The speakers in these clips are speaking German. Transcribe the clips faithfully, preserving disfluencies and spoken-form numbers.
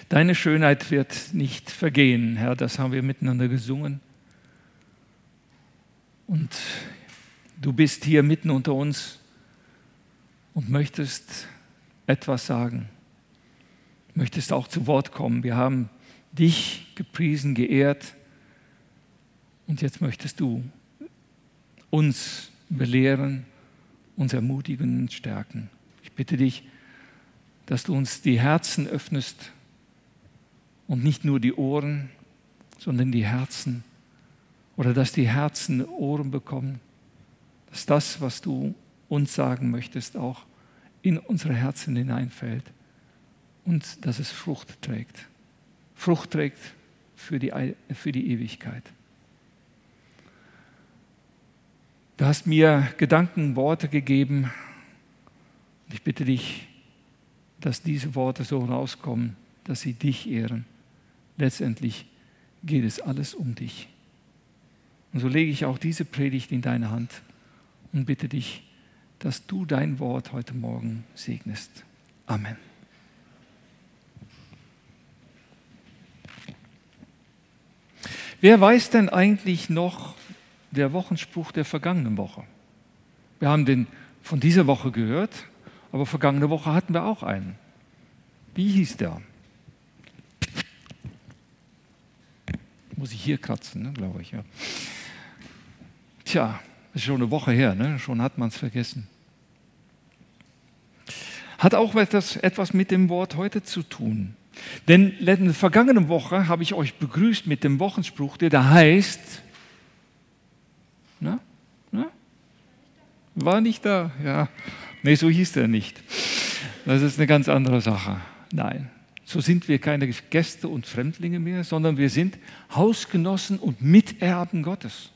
Deine Schönheit wird nicht vergehen, Herr, das haben wir miteinander gesungen. Und du bist hier mitten unter uns und möchtest etwas sagen, möchtest auch zu Wort kommen. Wir haben dich gepriesen, geehrt und jetzt möchtest du uns belehren, uns ermutigen und stärken. Ich bitte dich, dass du uns die Herzen öffnest und nicht nur die Ohren, sondern die Herzen. Oder dass die Herzen Ohren bekommen, dass das, was du uns sagen möchtest, auch in unsere Herzen hineinfällt und dass es Frucht trägt. Frucht trägt für die, für die Ewigkeit. Du hast mir Gedanken, Worte gegeben. Ich bitte dich, dass diese Worte so rauskommen, dass sie dich ehren. Letztendlich geht es alles um dich. Und so lege ich auch diese Predigt in deine Hand und bitte dich, dass du dein Wort heute Morgen segnest. Amen. Wer weiß denn eigentlich noch der Wochenspruch der vergangenen Woche? Wir haben den von dieser Woche gehört, aber vergangene Woche hatten wir auch einen. Wie hieß der? Muss ich hier kratzen, ne, glaube ich. Ja. Tja, das ist schon eine Woche her, ne? Schon hat man es vergessen. Hat auch etwas, etwas mit dem Wort heute zu tun. Denn in der vergangenen Woche habe ich euch begrüßt mit dem Wochenspruch, der da heißt, na, na? War nicht da? Ja. Nee, so hieß der nicht. Das ist eine ganz andere Sache. Nein, so sind wir keine Gäste und Fremdlinge mehr, sondern wir sind Hausgenossen und Miterben Gottes.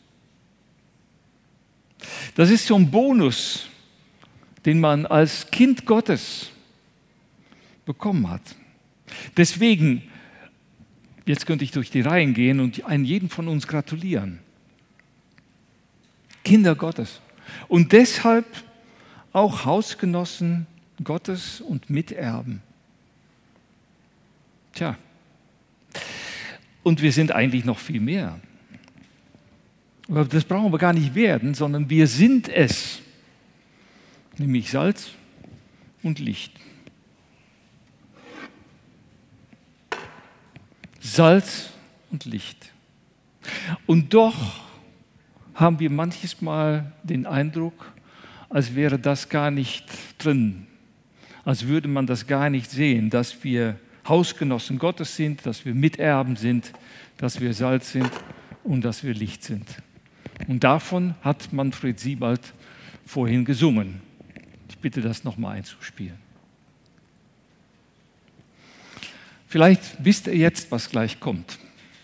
Das ist so ein Bonus, den man als Kind Gottes bekommen hat. Deswegen, jetzt könnte ich durch die Reihen gehen und einen jeden von uns gratulieren. Kinder Gottes. Und deshalb auch Hausgenossen Gottes und Miterben. Tja, und wir sind eigentlich noch viel mehr. Aber das brauchen wir gar nicht werden, sondern wir sind es, nämlich Salz und Licht. Salz und Licht. Und doch haben wir manches Mal den Eindruck, als wäre das gar nicht drin, als würde man das gar nicht sehen, dass wir Hausgenossen Gottes sind, dass wir Miterben sind, dass wir Salz sind und dass wir Licht sind. Und davon hat Manfred Siebald vorhin gesungen. Ich bitte, das nochmal einzuspielen. Vielleicht wisst ihr jetzt, was gleich kommt.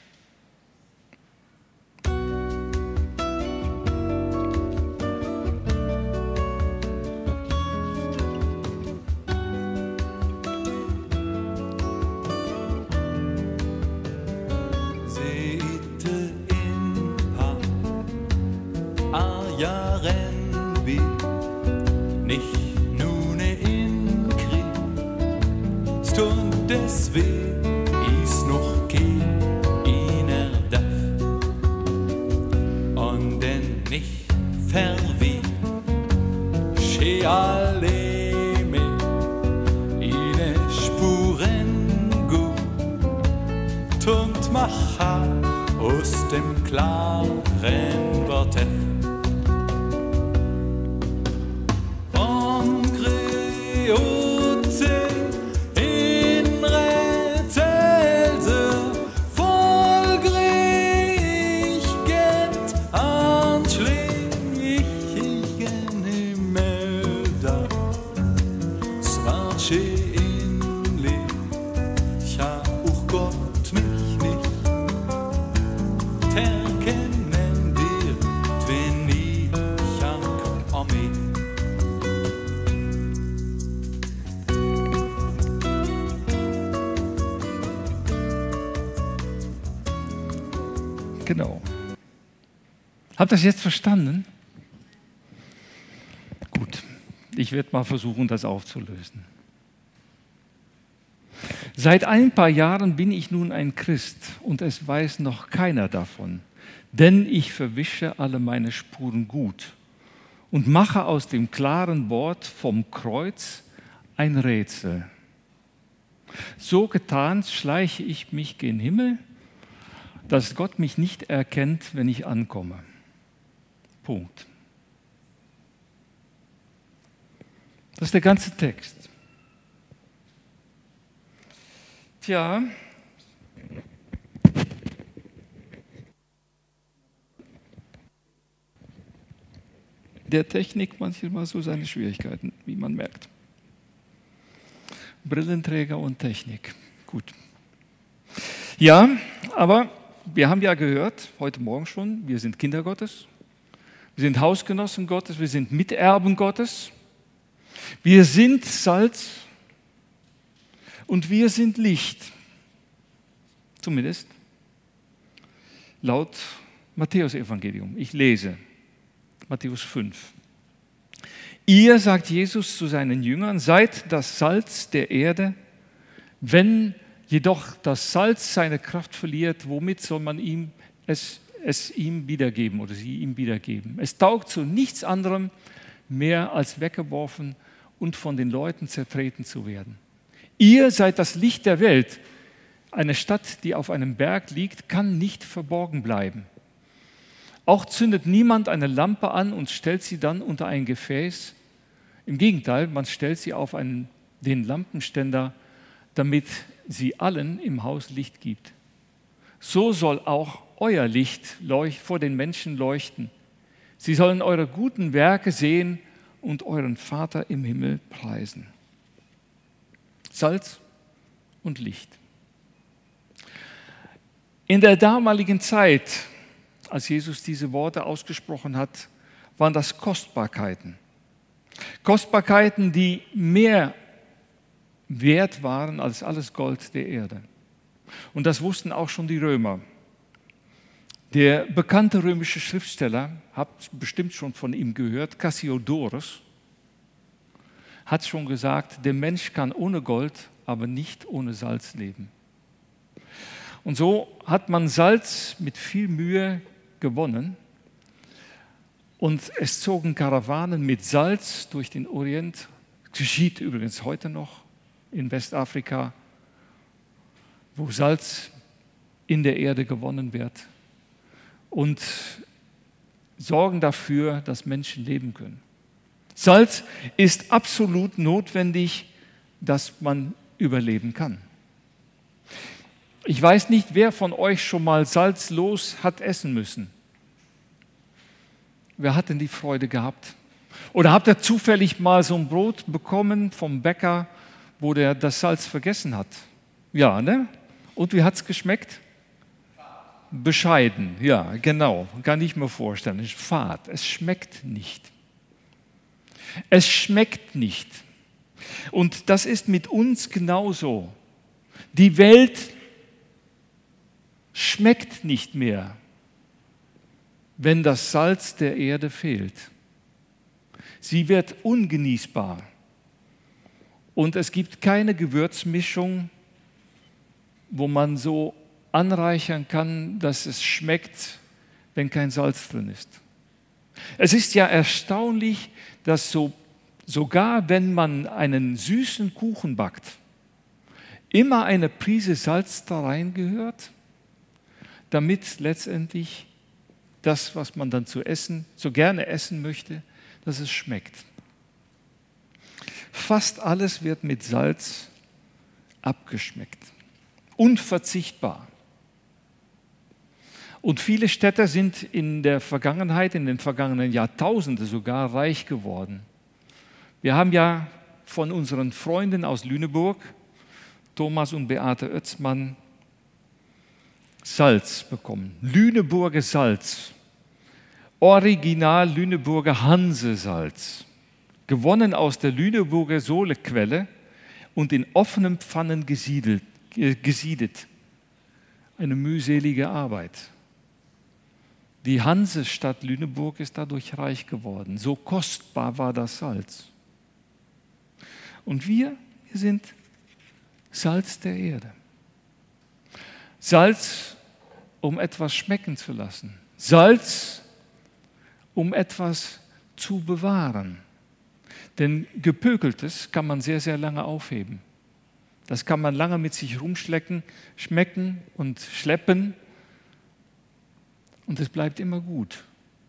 Genau. Habt ihr das jetzt verstanden? Gut, ich werde mal versuchen, das aufzulösen. Seit ein paar Jahren bin ich nun ein Christ und es weiß noch keiner davon, denn ich verwische alle meine Spuren gut und mache aus dem klaren Wort vom Kreuz ein Rätsel. So getan schleiche ich mich gen Himmel, dass Gott mich nicht erkennt, wenn ich ankomme. Punkt. Das ist der ganze Text. Tja, der Technik manchmal so seine Schwierigkeiten, wie man merkt. Brillenträger und Technik. Gut. Ja, aber wir haben ja gehört, heute Morgen schon, wir sind Kinder Gottes, wir sind Hausgenossen Gottes, wir sind Miterben Gottes, wir sind Salz und wir sind Licht. Zumindest laut Matthäus-Evangelium. Ich lese Matthäus fünf. Ihr, sagt Jesus zu seinen Jüngern, seid das Salz der Erde. Wenn jedoch das Salz seine Kraft verliert, womit soll man ihm es, es ihm wiedergeben oder sie ihm wiedergeben? Es taugt zu nichts anderem mehr als weggeworfen und von den Leuten zertreten zu werden. Ihr seid das Licht der Welt. Eine Stadt, die auf einem Berg liegt, kann nicht verborgen bleiben. Auch zündet niemand eine Lampe an und stellt sie dann unter ein Gefäß. Im Gegenteil, man stellt sie auf einen, den Lampenständer, damit sie allen im Haus Licht gibt. So soll auch euer Licht leucht, vor den Menschen leuchten. Sie sollen eure guten Werke sehen und euren Vater im Himmel preisen. Salz und Licht. In der damaligen Zeit, als Jesus diese Worte ausgesprochen hat, waren das Kostbarkeiten. Kostbarkeiten, die mehr wert waren als alles Gold der Erde. Und das wussten auch schon die Römer. Der bekannte römische Schriftsteller, habt bestimmt schon von ihm gehört, Cassiodorus, hat schon gesagt, der Mensch kann ohne Gold, aber nicht ohne Salz leben. Und so hat man Salz mit viel Mühe gewonnen und es zogen Karawanen mit Salz durch den Orient, geschieht übrigens heute noch in Westafrika, wo Salz in der Erde gewonnen wird und sorgen dafür, dass Menschen leben können. Salz ist absolut notwendig, dass man überleben kann. Ich weiß nicht, wer von euch schon mal salzlos hat essen müssen. Wer hat denn die Freude gehabt? Oder habt ihr zufällig mal so ein Brot bekommen vom Bäcker, wo der das Salz vergessen hat? Ja, ne? Und wie hat es geschmeckt? Bescheiden, ja, genau. Kann ich mir vorstellen. Es ist fad. Es schmeckt nicht. Es schmeckt nicht. Und das ist mit uns genauso. Die Welt schmeckt nicht mehr, wenn das Salz der Erde fehlt. Sie wird ungenießbar. Und es gibt keine Gewürzmischung, wo man so anreichern kann, dass es schmeckt, wenn kein Salz drin ist. Es ist ja erstaunlich, dass so, sogar wenn man einen süßen Kuchen backt, immer eine Prise Salz da reingehört, damit letztendlich das, was man dann zu essen, so gerne essen möchte, dass es schmeckt. Fast alles wird mit Salz abgeschmeckt. Unverzichtbar. Und viele Städte sind in der Vergangenheit, in den vergangenen Jahrtausenden sogar reich geworden. Wir haben ja von unseren Freunden aus Lüneburg, Thomas und Beate Oetzmann, Salz bekommen. Lüneburger Salz. Original Lüneburger Hansesalz. Gewonnen aus der Lüneburger Sohlequelle und in offenen Pfannen gesiedelt, äh, gesiedet. Eine mühselige Arbeit. Die Hansestadt Lüneburg ist dadurch reich geworden. So kostbar war das Salz. Und wir, wir sind Salz der Erde. Salz, um etwas schmecken zu lassen. Salz, um etwas zu bewahren. Denn Gepökeltes kann man sehr, sehr lange aufheben. Das kann man lange mit sich rumschlecken, schmecken und schleppen. Und es bleibt immer gut.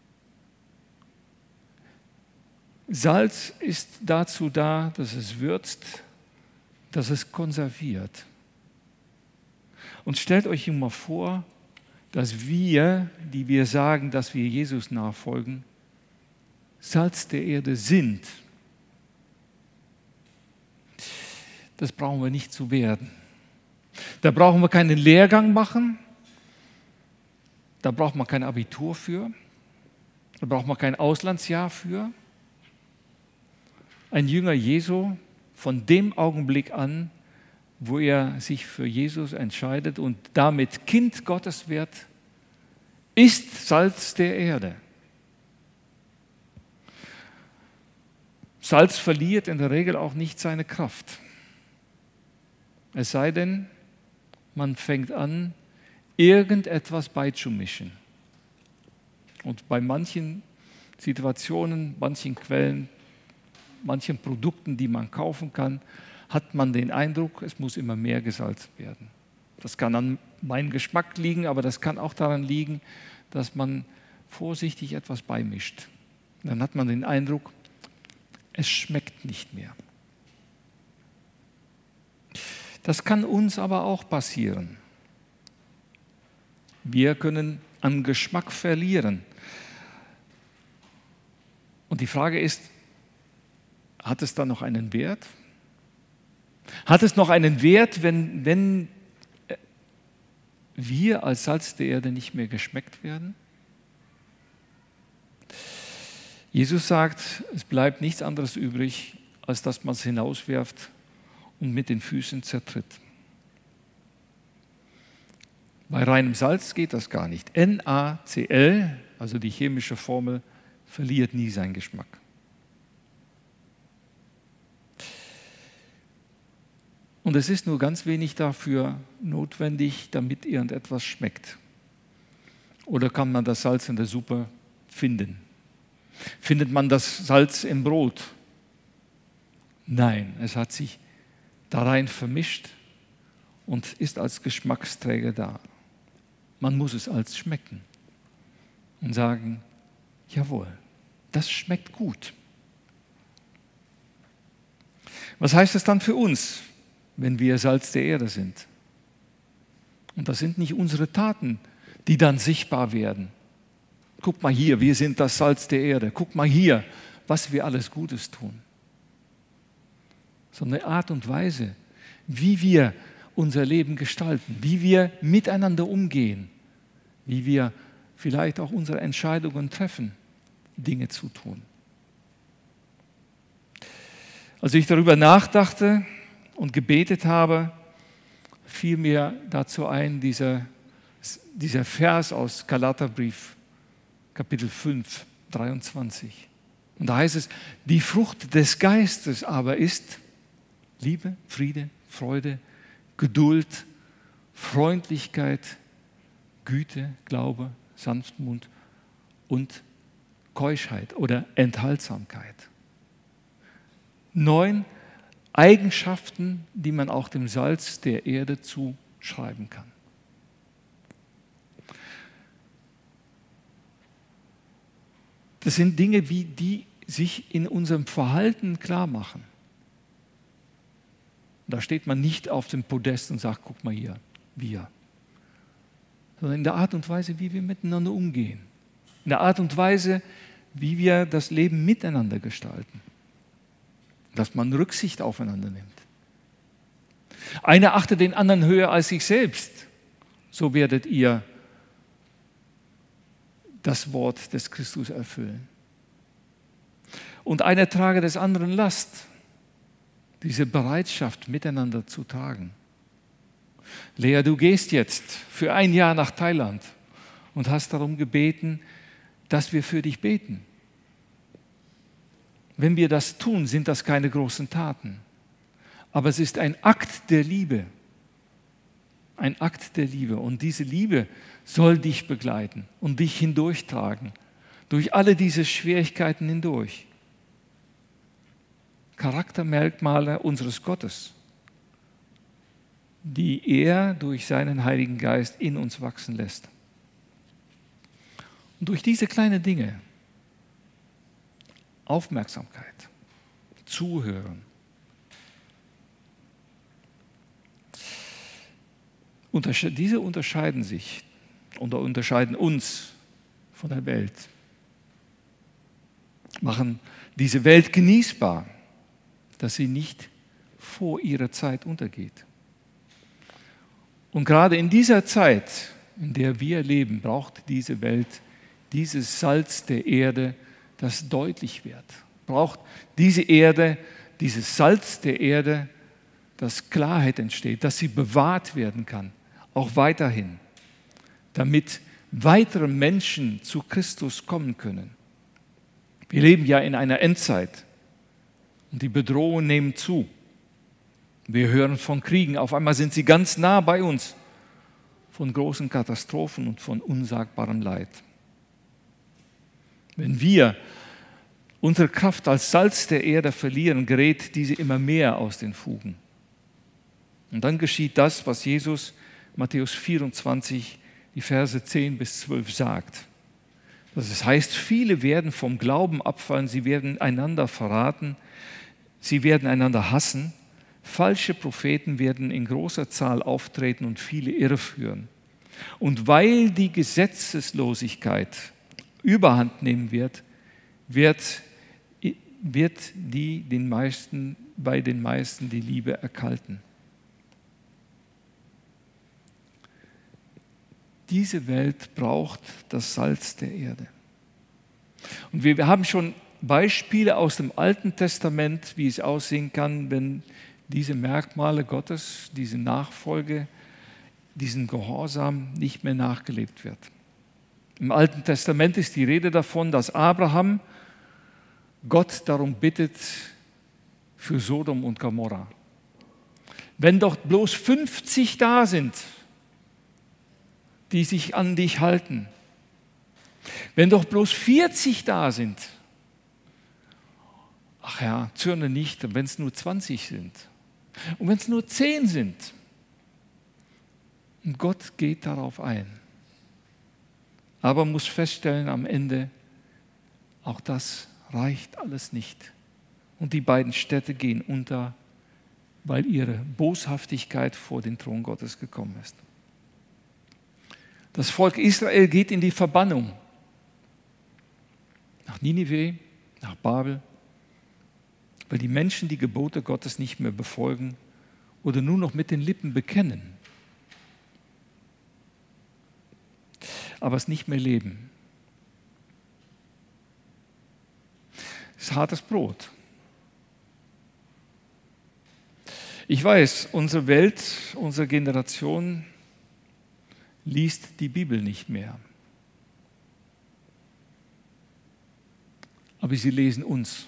Salz ist dazu da, dass es würzt, dass es konserviert. Und stellt euch immer vor, dass wir, die wir sagen, dass wir Jesus nachfolgen, Salz der Erde sind. Das brauchen wir nicht zu werden. Da brauchen wir keinen Lehrgang machen. Da braucht man kein Abitur für. Da braucht man kein Auslandsjahr für. Ein Jünger Jesu, von dem Augenblick an, wo er sich für Jesus entscheidet und damit Kind Gottes wird, ist Salz der Erde. Salz verliert in der Regel auch nicht seine Kraft. Es sei denn, man fängt an, irgendetwas beizumischen. Und bei manchen Situationen, manchen Quellen, manchen Produkten, die man kaufen kann, hat man den Eindruck, es muss immer mehr gesalzen werden. Das kann an meinem Geschmack liegen, aber das kann auch daran liegen, dass man vorsichtig etwas beimischt. Dann hat man den Eindruck, es schmeckt nicht mehr. Das kann uns aber auch passieren. Wir können an Geschmack verlieren. Und die Frage ist, hat es dann noch einen Wert? Hat es noch einen Wert, wenn, wenn wir als Salz der Erde nicht mehr geschmeckt werden? Jesus sagt, es bleibt nichts anderes übrig, als dass man es hinauswirft und mit den Füßen zertritt. Bei reinem Salz geht das gar nicht. NaCl, also die chemische Formel, verliert nie seinen Geschmack. Und es ist nur ganz wenig dafür notwendig, damit irgendetwas schmeckt. Oder kann man das Salz in der Suppe finden? Findet man das Salz im Brot? Nein, es hat sich darein vermischt und ist als Geschmacksträger da. Man muss es als schmecken und sagen, jawohl, das schmeckt gut. Was heißt das dann für uns, wenn wir Salz der Erde sind? Und das sind nicht unsere Taten, die dann sichtbar werden. Guck mal hier, wir sind das Salz der Erde. Guck mal hier, was wir alles Gutes tun. Sondern eine Art und Weise, wie wir unser Leben gestalten, wie wir miteinander umgehen, wie wir vielleicht auch unsere Entscheidungen treffen, Dinge zu tun. Als ich darüber nachdachte und gebetet habe, fiel mir dazu ein, dieser, dieser Vers aus Galaterbrief, Kapitel fünf, dreiundzwanzig. Und da heißt es, die Frucht des Geistes aber ist Liebe, Friede, Freude, Geduld, Freundlichkeit, Güte, Glaube, Sanftmut und Keuschheit oder Enthaltsamkeit. Neun Eigenschaften, die man auch dem Salz der Erde zuschreiben kann. Das sind Dinge, wie die sich in unserem Verhalten klar machen. Da steht man nicht auf dem Podest und sagt, guck mal hier, wir. Sondern in der Art und Weise, wie wir miteinander umgehen. In der Art und Weise, wie wir das Leben miteinander gestalten. Dass man Rücksicht aufeinander nimmt. Einer achtet den anderen höher als sich selbst. So werdet ihr das Wort des Christus erfüllen. Und einer trage des anderen Last. Diese Bereitschaft, miteinander zu tragen. Lea, du gehst jetzt für ein Jahr nach Thailand und hast darum gebeten, dass wir für dich beten. Wenn wir das tun, sind das keine großen Taten. Aber es ist ein Akt der Liebe. Ein Akt der Liebe. Und diese Liebe soll dich begleiten und dich hindurchtragen. Durch alle diese Schwierigkeiten hindurch. Charaktermerkmale unseres Gottes, die er durch seinen Heiligen Geist in uns wachsen lässt. Und durch diese kleinen Dinge, Aufmerksamkeit, Zuhören, diese unterscheiden sich oder unterscheiden uns von der Welt, machen diese Welt genießbar, dass sie nicht vor ihrer Zeit untergeht. Und gerade in dieser Zeit, in der wir leben, braucht diese Welt dieses Salz der Erde, das deutlich wird. Braucht diese Erde, dieses Salz der Erde, dass Klarheit entsteht, dass sie bewahrt werden kann, auch weiterhin, damit weitere Menschen zu Christus kommen können. Wir leben ja in einer Endzeit und die Bedrohungen nehmen zu. Wir hören von Kriegen, auf einmal sind sie ganz nah bei uns, von großen Katastrophen und von unsagbarem Leid. Wenn wir unsere Kraft als Salz der Erde verlieren, gerät diese immer mehr aus den Fugen. Und dann geschieht das, was Jesus Matthäus vierundzwanzig, die Verse zehn bis zwölf sagt. Das heißt, viele werden vom Glauben abfallen, sie werden einander verraten, sie werden einander hassen, falsche Propheten werden in großer Zahl auftreten und viele irreführen. Und weil die Gesetzeslosigkeit Überhand nehmen wird, wird, wird die den meisten, bei den meisten die Liebe erkalten. Diese Welt braucht das Salz der Erde. Und wir, wir haben schon Beispiele aus dem Alten Testament, wie es aussehen kann, wenn diese Merkmale Gottes, diese Nachfolge, diesen Gehorsam nicht mehr nachgelebt wird. Im Alten Testament ist die Rede davon, dass Abraham Gott darum bittet für Sodom und Gomorra. Wenn doch bloß fünfzig da sind, die sich an dich halten, wenn doch bloß vierzig da sind, ach ja, zürne nicht, wenn es nur zwanzig sind und wenn es nur zehn sind. Und Gott geht darauf ein. Aber muss feststellen am Ende, auch das reicht alles nicht. Und die beiden Städte gehen unter, weil ihre Boshaftigkeit vor den Thron Gottes gekommen ist. Das Volk Israel geht in die Verbannung. Nach Ninive, nach Babel, weil die Menschen die Gebote Gottes nicht mehr befolgen oder nur noch mit den Lippen bekennen, aber es nicht mehr leben. Es ist hartes Brot. Ich weiß, unsere Welt, unsere Generation liest die Bibel nicht mehr. Aber sie lesen uns.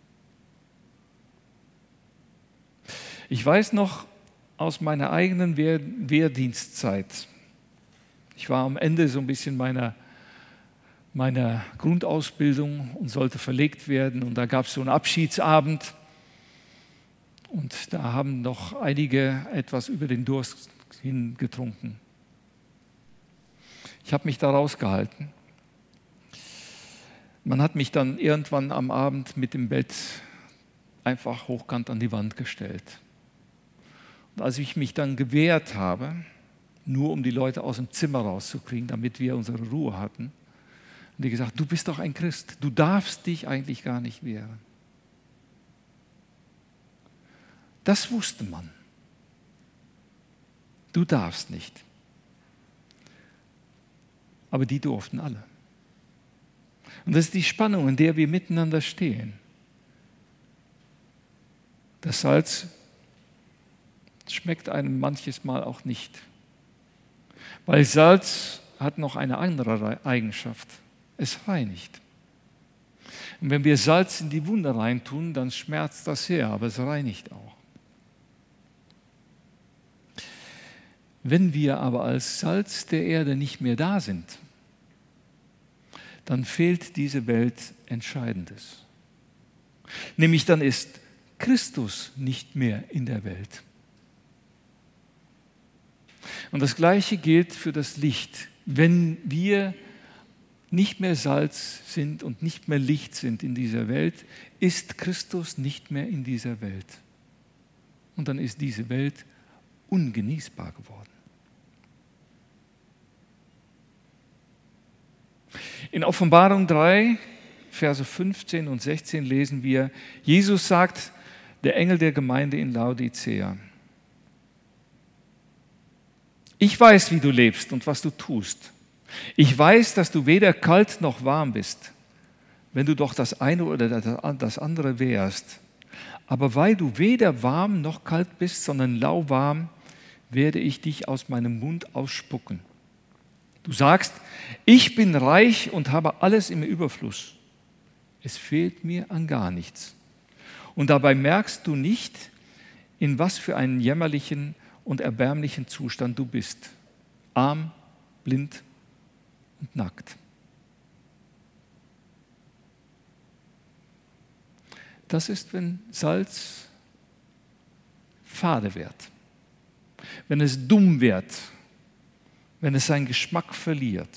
Ich weiß noch aus meiner eigenen Wehr, Wehrdienstzeit, ich war am Ende so ein bisschen meiner, meiner Grundausbildung und sollte verlegt werden. Und da gab es so einen Abschiedsabend. Und da haben noch einige etwas über den Durst hin getrunken. Ich habe mich da rausgehalten. Man hat mich dann irgendwann am Abend mit dem Bett einfach hochkant an die Wand gestellt. Und als ich mich dann gewehrt habe, nur um die Leute aus dem Zimmer rauszukriegen, damit wir unsere Ruhe hatten, haben die gesagt, du bist doch ein Christ, du darfst dich eigentlich gar nicht wehren. Das wusste man. Du darfst nicht. Aber die durften alle. Und das ist die Spannung, in der wir miteinander stehen. Das Salz schmeckt einem manches Mal auch nicht. Weil Salz hat noch eine andere Eigenschaft. Es reinigt. Und wenn wir Salz in die Wunde reintun, dann schmerzt das sehr, aber es reinigt auch. Wenn wir aber als Salz der Erde nicht mehr da sind, dann fehlt diese Welt Entscheidendes. Nämlich dann ist Christus nicht mehr in der Welt. Und das Gleiche gilt für das Licht. Wenn wir nicht mehr Salz sind und nicht mehr Licht sind in dieser Welt, ist Christus nicht mehr in dieser Welt. Und dann ist diese Welt ungenießbar geworden. In Offenbarung drei, Verse fünfzehn und sechzehn lesen wir, Jesus sagt, der Engel der Gemeinde in Laodicea: Ich weiß, wie du lebst und was du tust. Ich weiß, dass du weder kalt noch warm bist, wenn du doch das eine oder das andere wärst. Aber weil du weder warm noch kalt bist, sondern lauwarm, werde ich dich aus meinem Mund ausspucken. Du sagst, ich bin reich und habe alles im Überfluss. Es fehlt mir an gar nichts. Und dabei merkst du nicht, in was für einen jämmerlichen und erbärmlichen Zustand du bist. Arm, blind und nackt. Das ist, wenn Salz fade wird, wenn es dumm wird, wenn es seinen Geschmack verliert.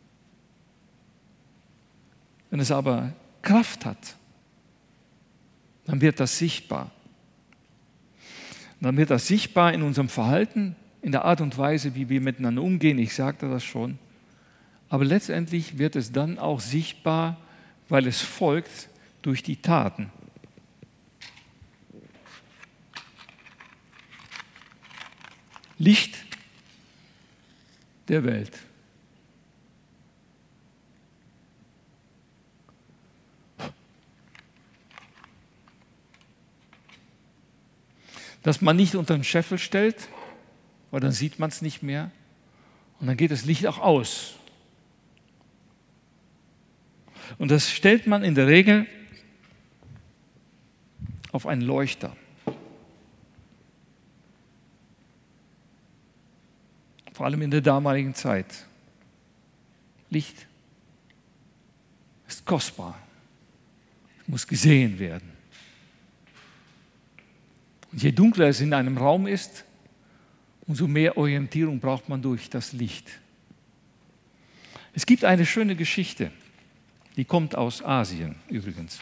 Wenn es aber Kraft hat, dann wird das sichtbar. Dann wird das sichtbar in unserem Verhalten, in der Art und Weise, wie wir miteinander umgehen. Ich sagte das schon. Aber letztendlich wird es dann auch sichtbar, weil es folgt durch die Taten. Licht der Welt. Dass man nicht unter den Scheffel stellt, weil dann sieht man es nicht mehr und dann geht das Licht auch aus. Und das stellt man in der Regel auf einen Leuchter. Vor allem in der damaligen Zeit. Licht ist kostbar, muss gesehen werden. Und je dunkler es in einem Raum ist, umso mehr Orientierung braucht man durch das Licht. Es gibt eine schöne Geschichte, die kommt aus Asien übrigens.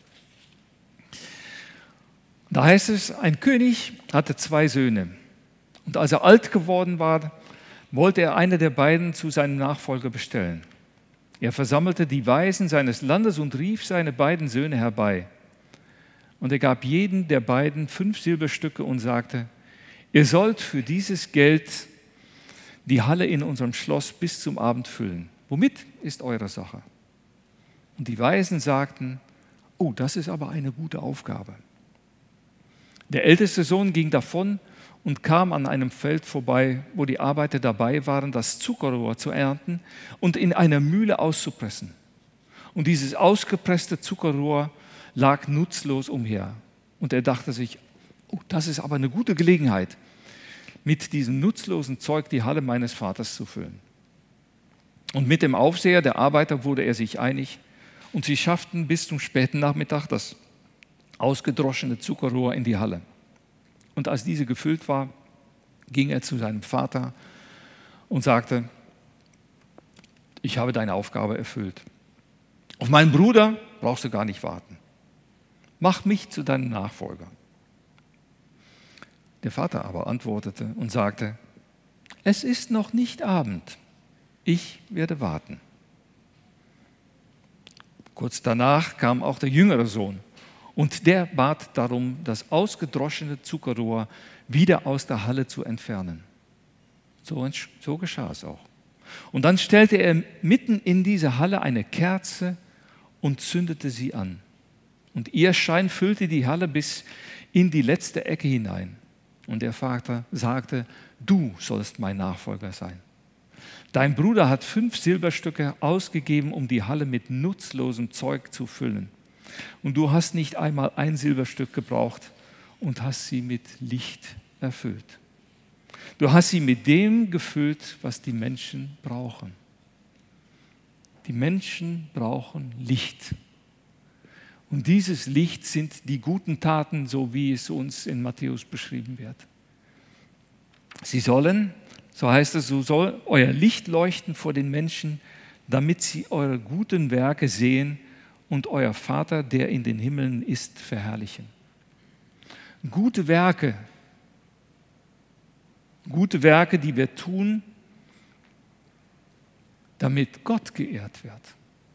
Da heißt es, ein König hatte zwei Söhne. Und als er alt geworden war, wollte er einen der beiden zu seinem Nachfolger bestellen. Er versammelte die Weisen seines Landes und rief seine beiden Söhne herbei. Und er gab jedem der beiden fünf Silberstücke und sagte, ihr sollt für dieses Geld die Halle in unserem Schloss bis zum Abend füllen. Womit ist eure Sache? Und die Weisen sagten, oh, das ist aber eine gute Aufgabe. Der älteste Sohn ging davon und kam an einem Feld vorbei, wo die Arbeiter dabei waren, das Zuckerrohr zu ernten und in einer Mühle auszupressen. Und dieses ausgepresste Zuckerrohr lag nutzlos umher. Und er dachte sich, oh, das ist aber eine gute Gelegenheit, mit diesem nutzlosen Zeug die Halle meines Vaters zu füllen. Und mit dem Aufseher der Arbeiter wurde er sich einig und sie schafften bis zum späten Nachmittag das ausgedroschene Zuckerrohr in die Halle. Und als diese gefüllt war, ging er zu seinem Vater und sagte, ich habe deine Aufgabe erfüllt. Auf meinen Bruder brauchst du gar nicht warten. Mach mich zu deinem Nachfolger. Der Vater aber antwortete und sagte, es ist noch nicht Abend, ich werde warten. Kurz danach kam auch der jüngere Sohn. Und der bat darum, das ausgedroschene Zuckerrohr wieder aus der Halle zu entfernen. So, so geschah es auch. Und dann stellte er mitten in diese Halle eine Kerze und zündete sie an. Und ihr Schein füllte die Halle bis in die letzte Ecke hinein. Und der Vater sagte, du sollst mein Nachfolger sein. Dein Bruder hat fünf Silberstücke ausgegeben, um die Halle mit nutzlosem Zeug zu füllen. Und du hast nicht einmal ein Silberstück gebraucht und hast sie mit Licht erfüllt. Du hast sie mit dem gefüllt, was die Menschen brauchen. Die Menschen brauchen Licht. Und dieses Licht sind die guten Taten, so wie es uns in Matthäus beschrieben wird. Sie sollen, so heißt es, so soll euer Licht leuchten vor den Menschen, damit sie eure guten Werke sehen und euer Vater, der in den Himmeln ist, verherrlichen. Gute Werke, gute Werke, die wir tun, damit Gott geehrt wird.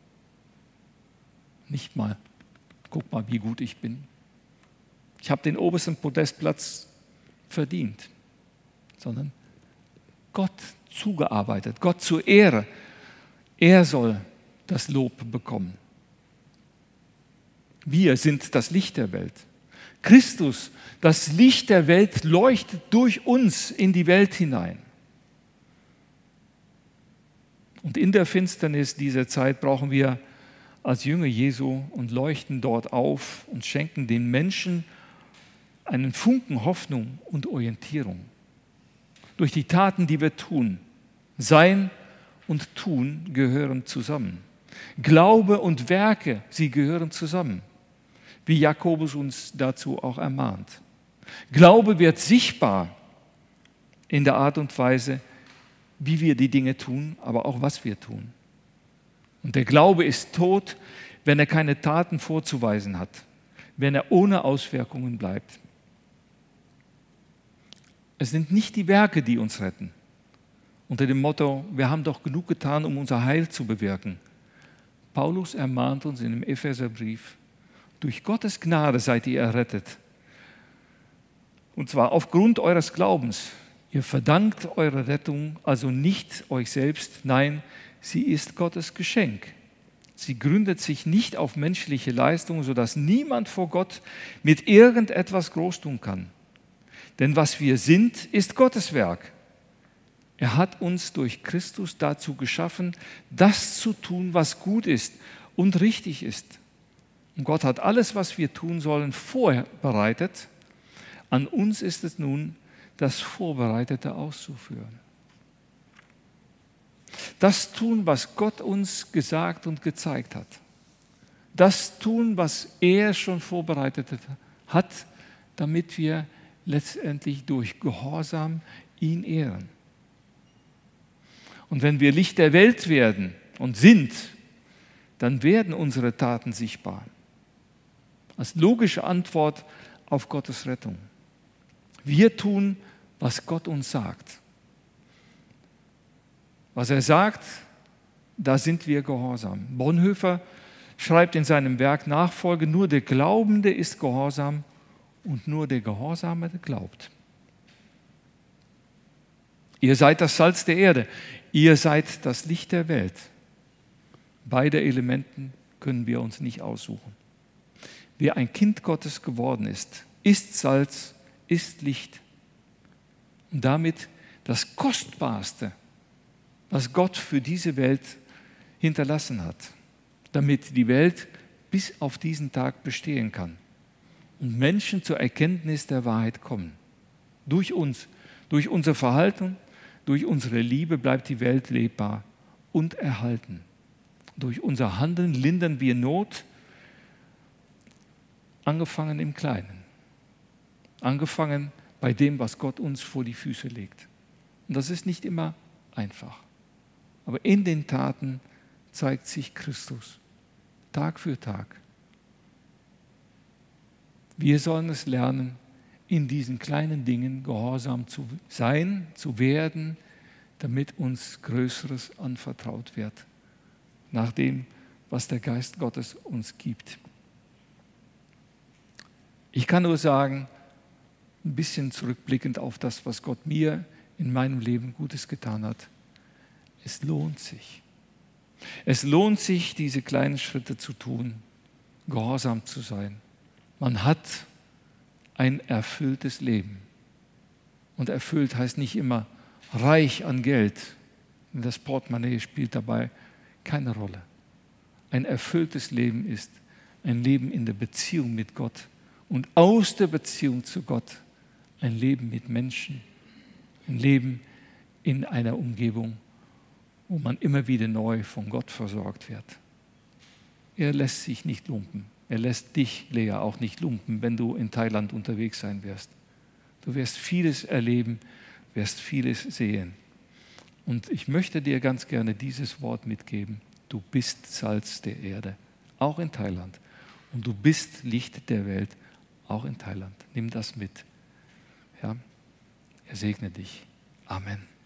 Nicht mal, guck mal, wie gut ich bin. Ich habe den obersten Podestplatz verdient, sondern Gott zugearbeitet, Gott zur Ehre. Er soll das Lob bekommen. Wir sind das Licht der Welt. Christus, das Licht der Welt, leuchtet durch uns in die Welt hinein. Und in der Finsternis dieser Zeit brauchen wir als Jünger Jesu und leuchten dort auf und schenken den Menschen einen Funken Hoffnung und Orientierung. Durch die Taten, die wir tun. Sein und Tun gehören zusammen. Glaube und Werke, sie gehören zusammen. Wie Jakobus uns dazu auch ermahnt. Glaube wird sichtbar in der Art und Weise, wie wir die Dinge tun, aber auch was wir tun. Und der Glaube ist tot, wenn er keine Taten vorzuweisen hat, wenn er ohne Auswirkungen bleibt. Es sind nicht die Werke, die uns retten. Unter dem Motto, wir haben doch genug getan, um unser Heil zu bewirken. Paulus ermahnt uns in dem Epheserbrief, durch Gottes Gnade seid ihr errettet. Und zwar aufgrund eures Glaubens. Ihr verdankt eure Rettung also nicht euch selbst, nein, sie ist Gottes Geschenk. Sie gründet sich nicht auf menschliche Leistungen, sodass niemand vor Gott mit irgendetwas groß tun kann. Denn was wir sind, ist Gottes Werk. Er hat uns durch Christus dazu geschaffen, das zu tun, was gut ist und richtig ist. Und Gott hat alles, was wir tun sollen, vorbereitet. An uns ist es nun, das Vorbereitete auszuführen. Das tun, was Gott uns gesagt und gezeigt hat. Das tun, was er schon vorbereitet hat, damit wir letztendlich durch Gehorsam ihn ehren. Und wenn wir Licht der Welt werden und sind, dann werden unsere Taten sichtbar. Als logische Antwort auf Gottes Rettung. Wir tun, was Gott uns sagt. Was er sagt, da sind wir gehorsam. Bonhoeffer schreibt in seinem Werk Nachfolge, nur der Glaubende ist gehorsam und nur der Gehorsame glaubt. Ihr seid das Salz der Erde, ihr seid das Licht der Welt. Beide Elementen können wir uns nicht aussuchen. Wer ein Kind Gottes geworden ist, ist Salz, ist Licht. Und damit das Kostbarste, was Gott für diese Welt hinterlassen hat, damit die Welt bis auf diesen Tag bestehen kann und Menschen zur Erkenntnis der Wahrheit kommen. Durch uns, durch unser Verhalten, durch unsere Liebe bleibt die Welt lebbar und erhalten. Durch unser Handeln lindern wir Not, angefangen im Kleinen, angefangen bei dem, was Gott uns vor die Füße legt. Und das ist nicht immer einfach. Aber in den Taten zeigt sich Christus, Tag für Tag. Wir sollen es lernen, in diesen kleinen Dingen gehorsam zu sein, zu werden, damit uns Größeres anvertraut wird, nach dem, was der Geist Gottes uns gibt. Ich kann nur sagen, ein bisschen zurückblickend auf das, was Gott mir in meinem Leben Gutes getan hat. Es lohnt sich. Es lohnt sich, diese kleinen Schritte zu tun, gehorsam zu sein. Man hat ein erfülltes Leben. Und erfüllt heißt nicht immer reich an Geld. Das Portemonnaie spielt dabei keine Rolle. Ein erfülltes Leben ist ein Leben in der Beziehung mit Gott und aus der Beziehung zu Gott ein Leben mit Menschen, Ein Leben in einer Umgebung, wo man immer wieder neu von Gott versorgt wird. Er lässt sich nicht lumpen. Er lässt dich, Lea, auch nicht lumpen, wenn du in Thailand unterwegs sein wirst. Du wirst vieles erleben, wirst vieles sehen. Und ich möchte dir ganz gerne dieses Wort mitgeben. Du bist Salz der Erde, auch in Thailand. Und du bist Licht der Welt, auch in Thailand. Nimm das mit. Ja? Er segne dich. Amen.